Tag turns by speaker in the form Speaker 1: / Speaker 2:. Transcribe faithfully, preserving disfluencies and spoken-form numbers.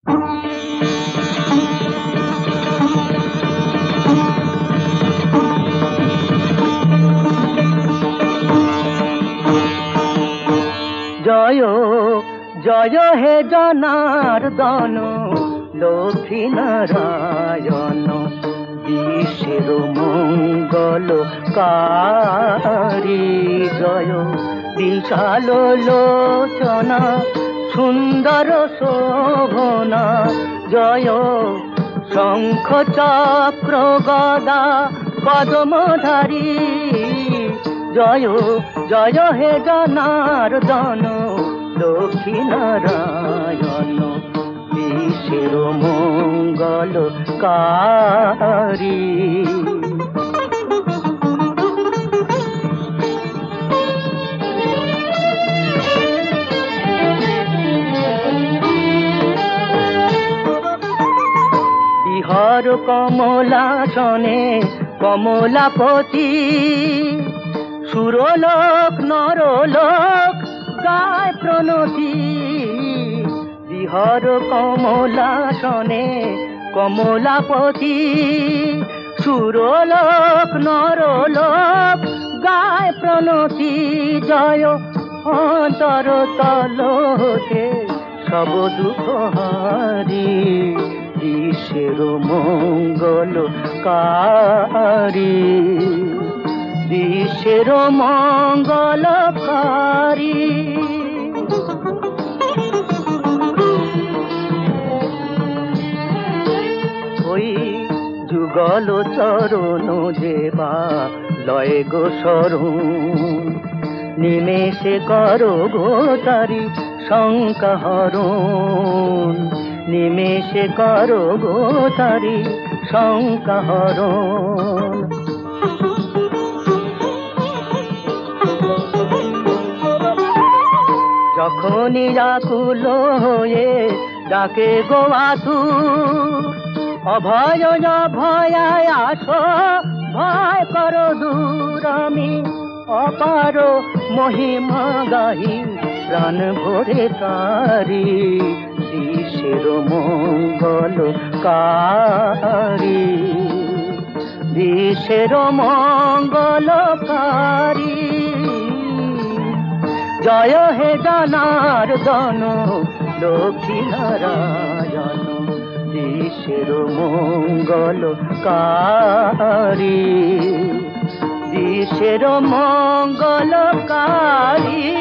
Speaker 1: জয় জয় হে জনার্দন লক্ষ্মী নারায়ণ বিশ্বের মঙ্গল কারী। জয় বিশাল লোচনা সুন্দর শোভনা, জয় শঙ্খ চক্র গদা পদ্মধারী। জয় জয় হে জনার্দন লক্ষ্মী নারায়ণ বিশ্বের মঙ্গল কারী। বিহার কমলাসনে কমলাপতি, সুরলোক নরলোক গায় প্রণতি। বিহার কমলাসনে কমলাপতি, সুরলোক নরলোক গায় প্রণতি। জয় অন্তর তল হতে সব দুঃখ হারি, বিশ্বের মঙ্গল কারী। বিশ্বের মঙ্গলকারী। ওই যুগল চরণ যেবা লয় গো শরণ, নিমেষে করো গো তারি শঙ্কা হরণ। নিমেষে করো গো তারি শঙ্কা হরণ। যখনই আকুল হয়ে ডাকে গো আতুর, অভয় অভয়ায় আসো ভয় করো দূর। আমি অপার মহিমা গাহি প্রাণ ভরে তারি, বিশ্বের মঙ্গল কারী। বিশ্বের মঙ্গল কারী। জয় হে জনার্দন লক্ষ্মী নারায়ণ বিশ্বের মঙ্গল কারী। বিশ্বের মঙ্গল কারী।